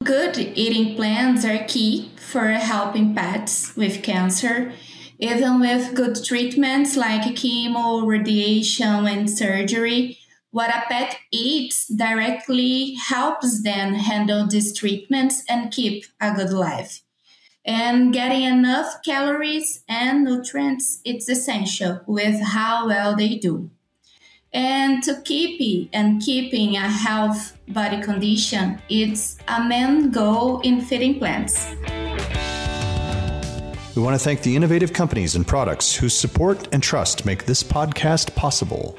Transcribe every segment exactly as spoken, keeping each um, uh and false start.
Good eating plans are key for helping pets with cancer. Even with good treatments like chemo, radiation, and surgery, what a pet eats directly helps them handle these treatments and keep a good life. And getting enough calories and nutrients it's essential with how well they do. And to keep it and keeping a health body condition, it's a main goal in feeding plants. We want to thank the innovative companies and products whose support and trust make this podcast possible.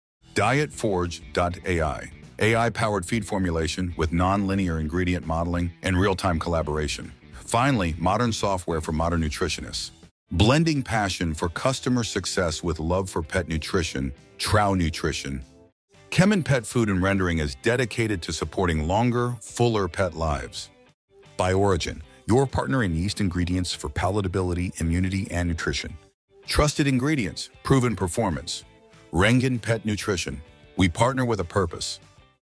diet forge dot A I, A I-powered feed formulation with non-linear ingredient modeling and real-time collaboration. Finally, modern software for modern nutritionists. Blending passion for customer success with love for pet nutrition, Trow Nutrition. Kemin Pet Food and Rendering is dedicated to supporting longer, fuller pet lives. By Origin, your partner in yeast ingredients for palatability, immunity, and nutrition. Trusted ingredients, proven performance. Rengen Pet Nutrition. We partner with a purpose.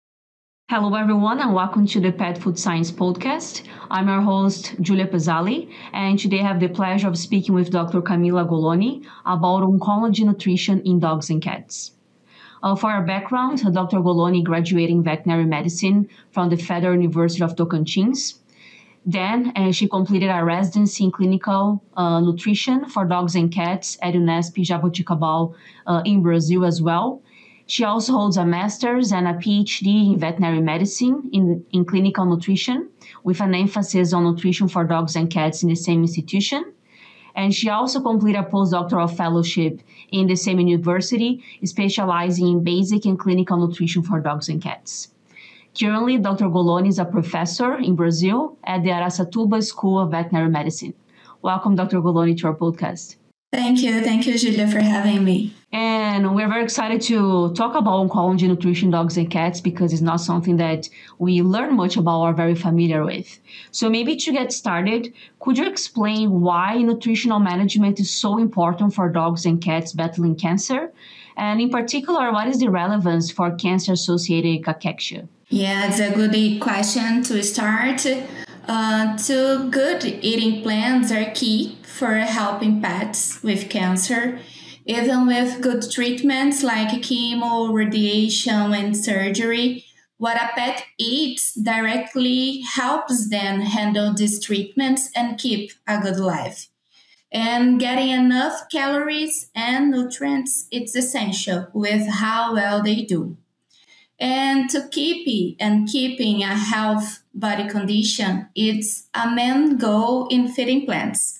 Hello, everyone, and welcome to the Pet Food Science Podcast. I'm your host, Giulia Pezzali, and today I have the pleasure of speaking with Doctor Camila Goloni about oncology nutrition in dogs and cats. Uh, for our background, Doctor Goloni graduated in veterinary medicine from the Federal University of Tocantins. Then uh, she completed a residency in clinical uh, nutrition for dogs and cats at Unesp Jaboticabal uh, in Brazil as well. She also holds a master's and a PhD in veterinary medicine in, in clinical nutrition with an emphasis on nutrition for dogs and cats in the same institution. And she also completed a postdoctoral fellowship in the same university, specializing in basic and clinical nutrition for dogs and cats. Currently, Doctor Goloni is a professor in Brazil at the Araçatuba School of Veterinary Medicine. Welcome, Doctor Goloni, to our podcast. Thank you. Thank you, Julia, for having me. And we're very excited to talk about oncology nutrition dogs and cats because it's not something that we learn much about or are very familiar with. So maybe to get started, could you explain why nutritional management is so important for dogs and cats battling cancer? And in particular, what is the relevance for cancer-associated cachexia? Yeah, it's a good question to start. Uh, two good eating plans are key for helping pets with cancer. Even with good treatments like chemo, radiation, and surgery, what a pet eats directly helps them handle these treatments and keep a good life. And getting enough calories and nutrients it's essential with how well they do. And to keep it and keeping a health body condition, it's a main goal in feeding plants.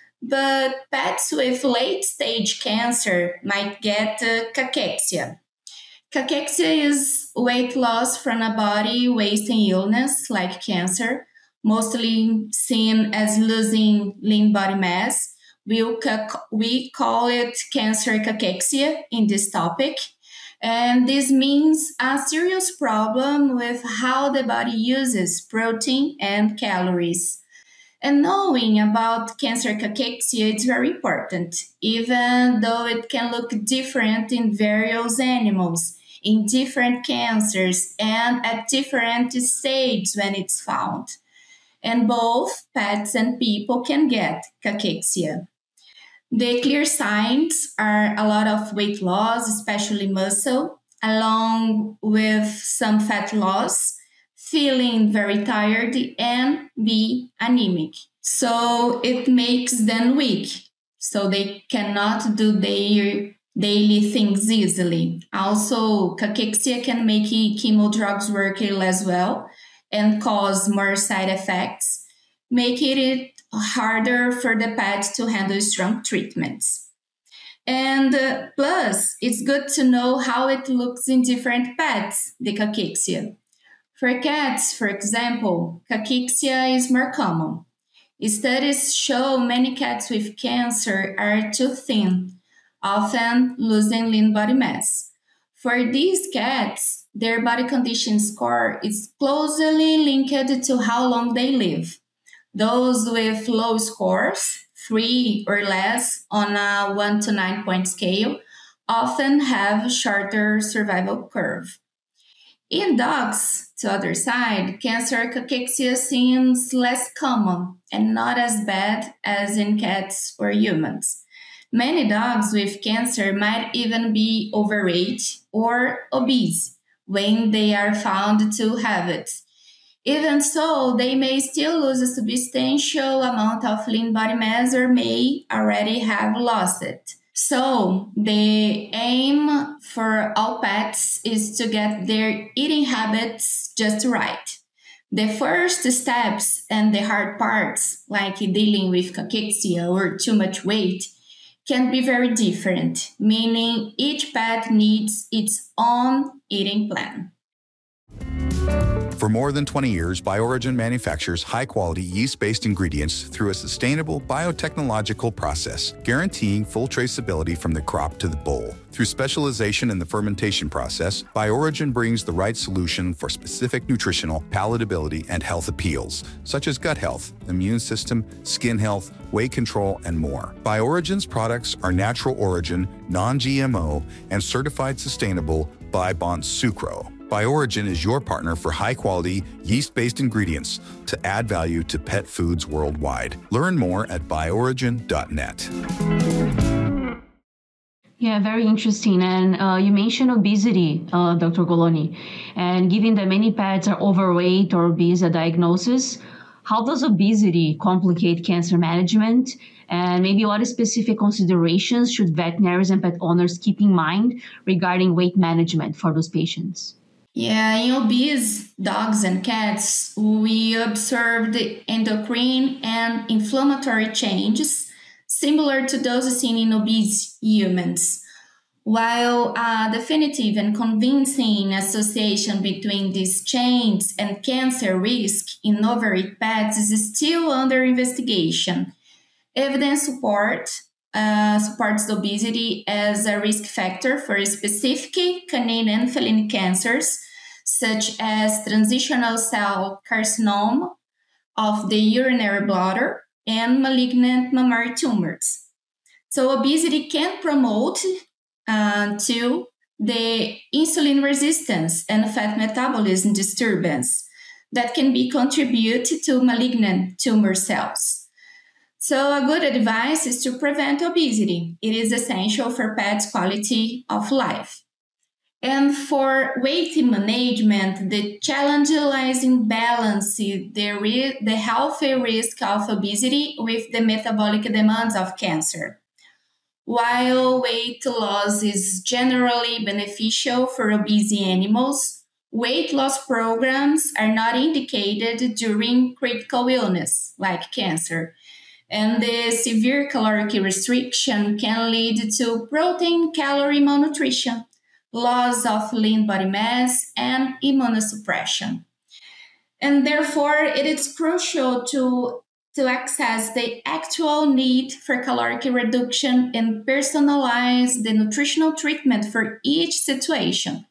But pets with late-stage cancer might get uh, cachexia. Cachexia is weight loss from a body wasting illness like cancer, mostly seen as losing lean body mass. We'll ca- we call it cancer cachexia in this topic. And this means a serious problem with how the body uses protein and calories. And knowing about cancer cachexia is very important, even though it can look different in various animals, in different cancers, and at different stages when it's found. And both pets and people can get cachexia. The clear signs are a lot of weight loss, especially muscle, along with some fat loss, feeling very tired, and be anemic. So it makes them weak, so they cannot do their daily things easily. Also, cachexia can make chemo drugs work less well and cause more side effects, making it harder for the pet to handle strong treatments. And uh, plus, it's good to know how it looks in different pets, the cachexia. For cats, for example, cachexia is more common. Studies show many cats with cancer are too thin, often losing lean body mass. For these cats, their body condition score is closely linked to how long they live. Those with low scores, three or less on a one to nine point scale, often have shorter survival curve. In dogs, to the other side, cancer cachexia seems less common and not as bad as in cats or humans. Many dogs with cancer might even be overweight or obese when they are found to have it. Even so, they may still lose a substantial amount of lean body mass or may already have lost it. So, the aim for all pets is to get their eating habits just right. The first steps and the hard parts, like dealing with cachexia or too much weight, can be very different, meaning each pet needs its own eating plan. For more than twenty years, BioOrigin manufactures high-quality yeast-based ingredients through a sustainable biotechnological process, guaranteeing full traceability from the crop to the bowl. Through specialization in the fermentation process, BioOrigin brings the right solution for specific nutritional, palatability, and health appeals, such as gut health, immune system, skin health, weight control, and more. BioOrigin's products are natural origin, non-G M O, and certified sustainable by Bonsucro. BioOrigin is your partner for high-quality, yeast-based ingredients to add value to pet foods worldwide. Learn more at bioorigin dot net. Yeah, very interesting. And uh, you mentioned obesity, uh, Doctor Goloni. And given that many pets are overweight or obese at diagnosis, how does obesity complicate cancer management? And maybe what specific considerations should veterinarians and pet owners keep in mind regarding weight management for those patients? Yeah, in obese dogs and cats, we observed endocrine and inflammatory changes similar to those seen in obese humans. While a definitive and convincing association between these changes and cancer risk in overweight pets is still under investigation, evidence support Uh, supports obesity as a risk factor for specific canine and feline cancers, such as transitional cell carcinoma of the urinary bladder and malignant mammary tumors. So obesity can promote uh, to the insulin resistance and fat metabolism disturbance that can be contributed to malignant tumor cells. So a good advice is to prevent obesity. It is essential for pets' quality of life. And for weight management, the challenge lies in balancing the, re- the healthy risk of obesity with the metabolic demands of cancer. While weight loss is generally beneficial for obese animals, weight loss programs are not indicated during critical illness like cancer. And the severe caloric restriction can lead to protein calorie malnutrition, loss of lean body mass, and immunosuppression. And therefore, it is crucial to, to access the actual need for caloric reduction and personalize the nutritional treatment for each situation.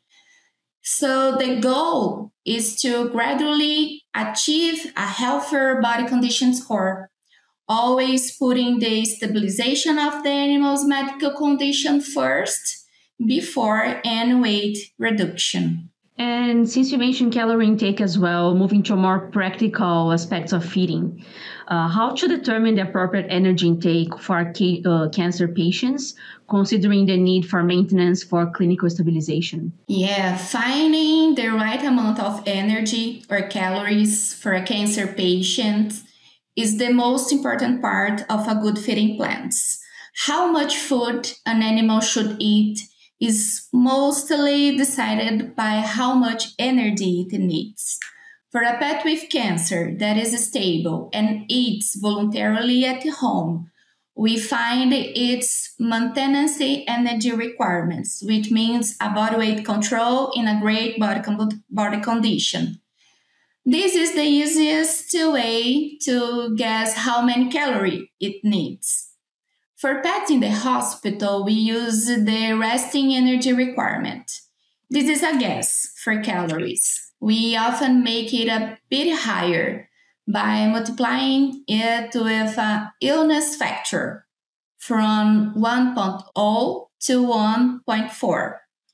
So the goal is to gradually achieve a healthier body condition score, always putting the stabilization of the animal's medical condition first before any weight reduction. And since you mentioned calorie intake as well, moving to more practical aspects of feeding, uh, how to determine the appropriate energy intake for ca- uh, cancer patients, considering the need for maintenance for clinical stabilization? Yeah, finding the right amount of energy or calories for a cancer patient is the most important part of a good feeding plan. How much food an animal should eat is mostly decided by how much energy it needs. For a pet with cancer that is stable and eats voluntarily at home, we find its maintenance energy requirements, which means a body weight control in a great body, con- body condition. This is the easiest way to guess how many calories it needs. For pets in the hospital, we use the resting energy requirement. This is a guess for calories. We often make it a bit higher by multiplying it with an illness factor from one point zero to one point four.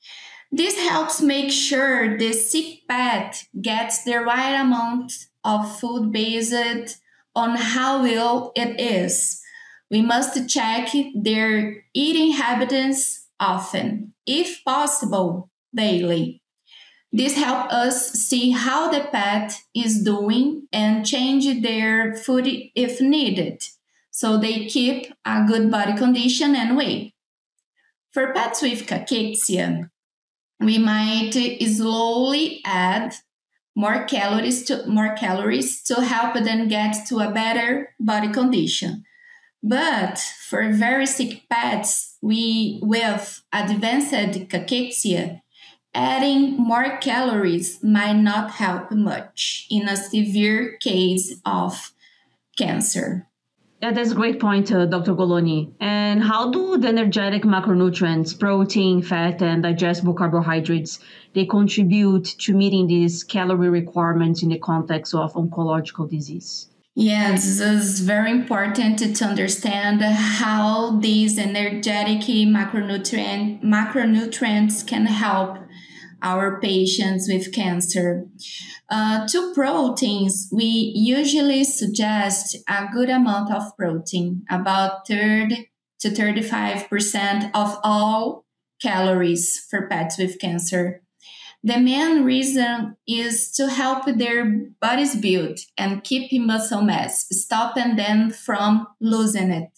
This helps make sure the sick pet gets the right amount of food based on how ill it is. We must check their eating habits often, if possible, daily. This helps us see how the pet is doing and change their food if needed, so they keep a good body condition and weight. For pets with cachexia, we might slowly add more calories to more calories to help them get to a better body condition. But for very sick pets we with advanced cachexia, adding more calories might not help much in a severe case of cancer. Yeah, that's a great point, uh, Doctor Goloni. And how do the energetic macronutrients, protein, fat, and digestible carbohydrates, they contribute to meeting these calorie requirements in the context of oncological disease? Yes, this is very important to understand how these energetic macronutrient, macronutrients can help our patients with cancer. Uh, to proteins, we usually suggest a good amount of protein, about thirty to thirty-five percent of all calories for pets with cancer. The main reason is to help their bodies build and keep muscle mass, stopping them from losing it.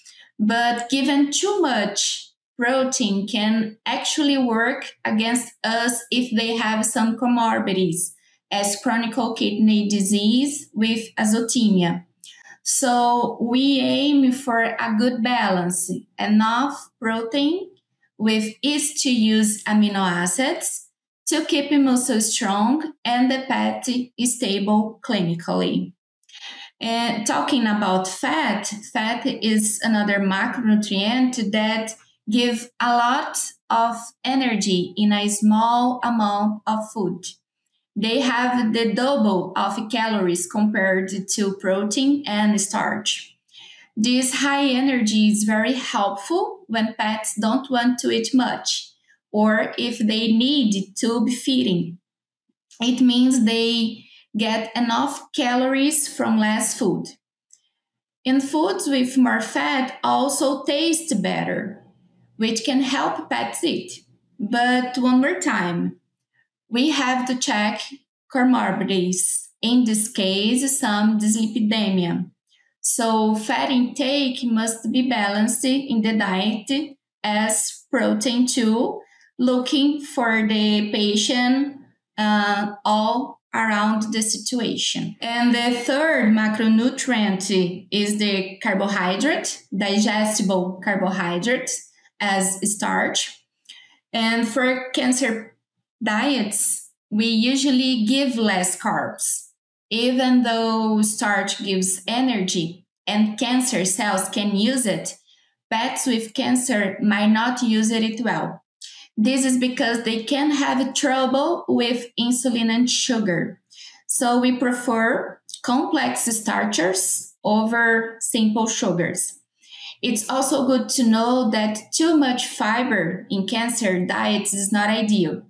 But given too much protein can actually work against us if they have some comorbidities, as chronic kidney disease with azotemia. So we aim for a good balance, enough protein with easy to use amino acids to keep muscle strong and the pet stable clinically. And talking about fat, fat is another macronutrient that give a lot of energy in a small amount of food. They have the double of calories compared to protein and starch. This high energy is very helpful when pets don't want to eat much or if they need tube feeding. It means they get enough calories from less food. And foods with more fat also taste better, which can help pets eat. But one more time, we have to check comorbidities. In this case, some dyslipidemia. So fat intake must be balanced in the diet as protein too, looking for the patient uh, all around the situation. And the third macronutrient is the carbohydrate, digestible carbohydrates as starch. And for cancer diets, we usually give less carbs. Even though starch gives energy and cancer cells can use it, pets with cancer might not use it well. This is because they can have trouble with insulin and sugar. So we prefer complex starches over simple sugars. It's also good to know that too much fiber in cancer diets is not ideal.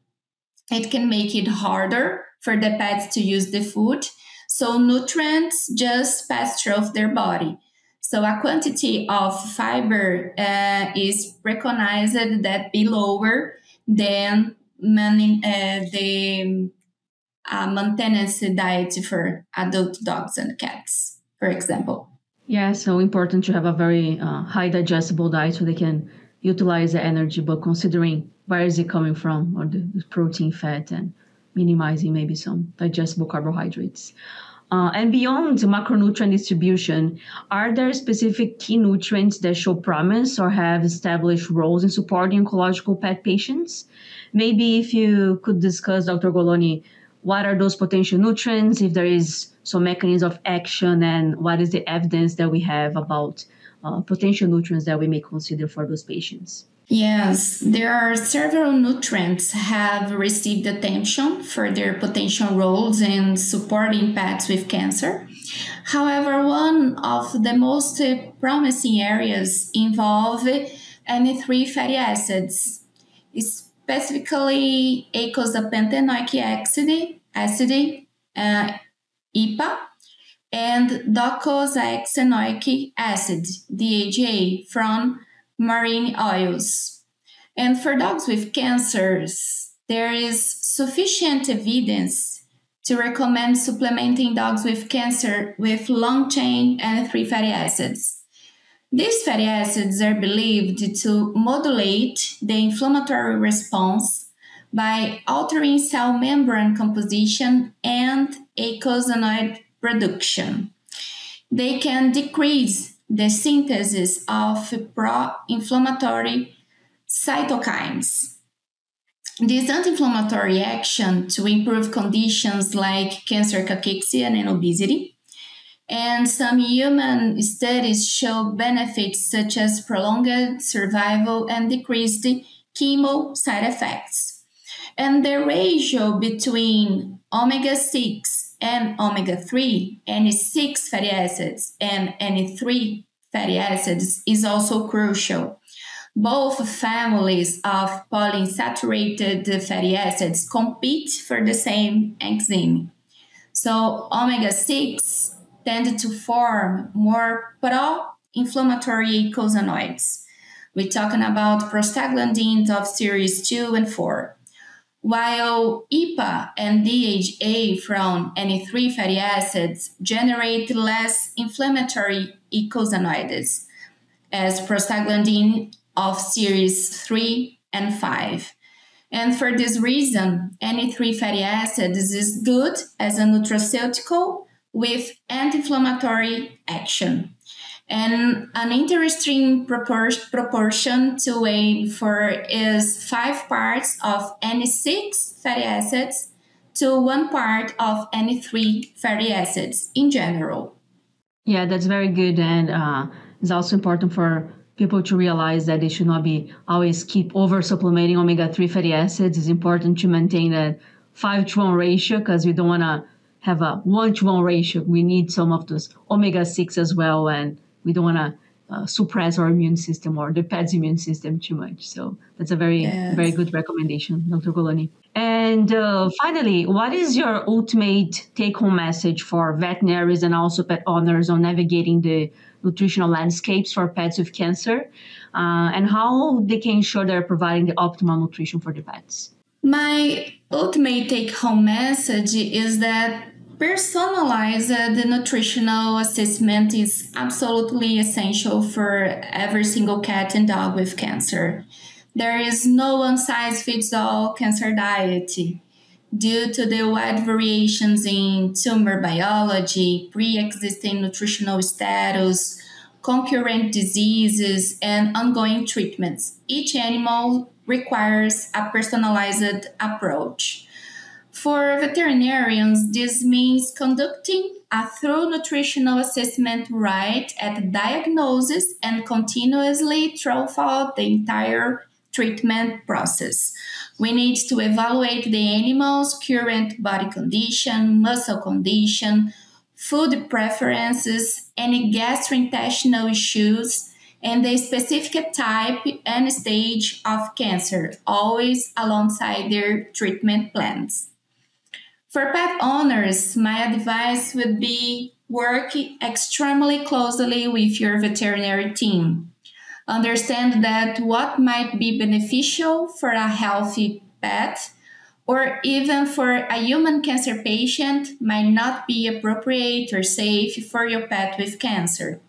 It can make it harder for the pets to use the food, so nutrients just pass through their body. So a quantity of fiber uh, is recognized that be lower than man- uh, the uh, maintenance diet for adult dogs and cats, for example. Yeah, so important to have a very uh, high digestible diet so they can utilize the energy, but considering where is it coming from, or the, the protein, fat, and minimizing maybe some digestible carbohydrates. Uh, and beyond macronutrient distribution, are there specific key nutrients that show promise or have established roles in supporting oncological pet patients? Maybe if you could discuss, Doctor Goloni, what are those potential nutrients, if there is some mechanism of action, and what is the evidence that we have about uh, potential nutrients that we may consider for those patients? Yes, there are several nutrients have received attention for their potential roles in supporting pets with cancer. However, one of the most promising areas involve omega three fatty acids, specifically eicosapentaenoic acid, acid uh, E P A, and docosahexaenoic acid, D H A, from marine oils. And for dogs with cancers, there is sufficient evidence to recommend supplementing dogs with cancer with long-chain omega three fatty acids. These fatty acids are believed to modulate the inflammatory response by altering cell membrane composition and eicosanoid production. They can decrease the synthesis of pro-inflammatory cytokines. This anti-inflammatory action to improve conditions like cancer cachexia and obesity. And some human studies show benefits such as prolonged survival and decreased chemo side effects. And the ratio between omega six and omega three, N A six fatty acids, and N A three fatty acids is also crucial. Both families of polyunsaturated fatty acids compete for the same enzyme. So omega six tend to form more pro-inflammatory eicosanoids. We're talking about prostaglandins of series two and four. While E P A and D H A from N A three fatty acids generate less inflammatory eicosanoids, as prostaglandin of series three and five. And for this reason, N A three fatty acids is good as a nutraceutical with anti-inflammatory action. And an interesting propor- proportion to aim for is five parts of N A six fatty acids to one part of N A three fatty acids in general. Yeah, that's very good. And uh, it's also important for people to realize that they should not be always keep over supplementing omega three fatty acids. It's important to maintain a five to one ratio because we don't want to have a one to one ratio. We need some of those omega six as well, and we don't want to uh, suppress our immune system or the pet's immune system too much. So that's a very, yes. very good recommendation, Doctor Goloni. And uh, finally, what is your ultimate take-home message for veterinarians and also pet owners on navigating the nutritional landscapes for pets with cancer uh, and how they can ensure they're providing the optimal nutrition for the pets? My ultimate take-home message is that personalized nutritional assessment is absolutely essential for every single cat and dog with cancer. There is no one-size-fits-all cancer diet. Due to the wide variations in tumor biology, pre-existing nutritional status, concurrent diseases, and ongoing treatments, each animal requires a personalized approach. For veterinarians, this means conducting a thorough nutritional assessment right at the diagnosis and continuously throughout the entire treatment process. We need to evaluate the animal's current body condition, muscle condition, food preferences, any gastrointestinal issues, and the specific type and stage of cancer, always alongside their treatment plans. For pet owners, my advice would be work extremely closely with your veterinary team. Understand that what might be beneficial for a healthy pet or even for a human cancer patient might not be appropriate or safe for your pet with cancer.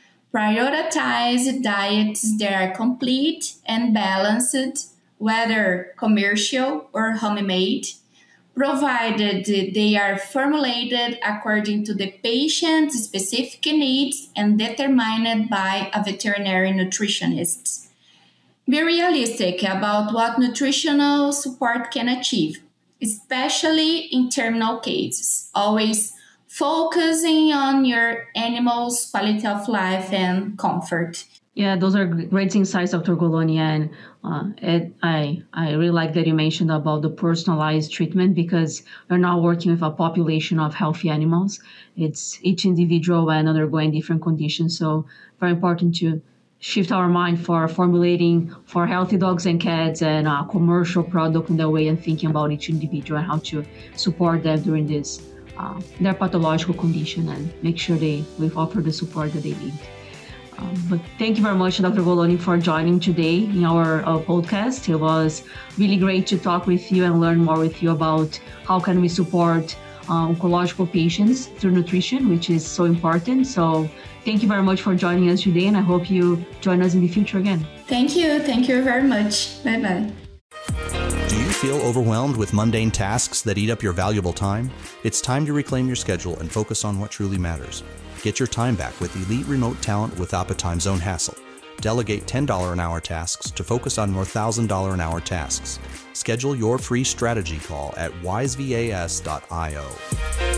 Prioritize diets that are complete and balanced, whether commercial or homemade, provided they are formulated according to the patient's specific needs and determined by a veterinary nutritionist. Be realistic about what nutritional support can achieve, especially in terminal cases. Always focusing on your animal's quality of life and comfort. Yeah, those are great insights, Doctor Goloni. And uh, Ed, I, I really like that you mentioned about the personalized treatment because we're not working with a population of healthy animals. It's each individual and undergoing different conditions. So very important to shift our mind for formulating for healthy dogs and cats and a commercial product in the way and thinking about each individual and how to support them during this uh, their pathological condition and make sure they we offer the support that they need. Um, but thank you very much, Doctor Goloni, for joining today in our uh, podcast. It was really great to talk with you and learn more with you about how can we support uh, oncological patients through nutrition, which is so important. So thank you very much for joining us today, and I hope you join us in the future again. Thank you. Thank you very much. Bye-bye. Do you feel overwhelmed with mundane tasks that eat up your valuable time? It's time to reclaim your schedule and focus on what truly matters. Get your time back with elite remote talent without a time zone hassle. Delegate ten dollars an hour tasks to focus on more one thousand dollars an hour tasks. Schedule your free strategy call at wise vas dot io.